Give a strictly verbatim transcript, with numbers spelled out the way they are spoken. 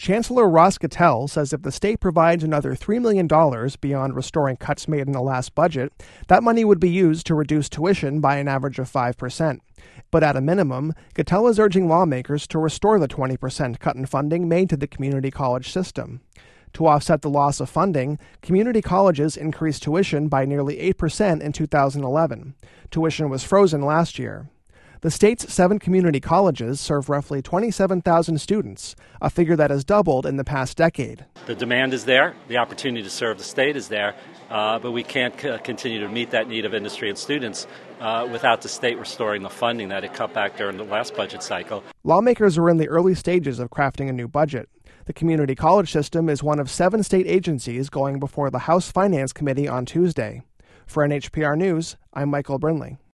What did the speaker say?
Chancellor Ross Gattell says if the state provides another three million dollars beyond restoring cuts made in the last budget, that money would be used to reduce tuition by an average of five percent. But at a minimum, Gattell is urging lawmakers to restore the twenty percent cut in funding made to the community college system. To offset the loss of funding, community colleges increased tuition by nearly eight percent in two thousand eleven. Tuition was frozen last year. The state's seven community colleges serve roughly twenty-seven thousand students, a figure that has doubled in the past decade. The demand is there, the opportunity to serve the state is there, uh, but we can't c- continue to meet that need of industry and students uh, without the state restoring the funding that it cut back during the last budget cycle. Lawmakers are in the early stages of crafting a new budget. The community college system is one of seven state agencies going before the House Finance Committee on Tuesday. For N H P R News, I'm Michael Brinley.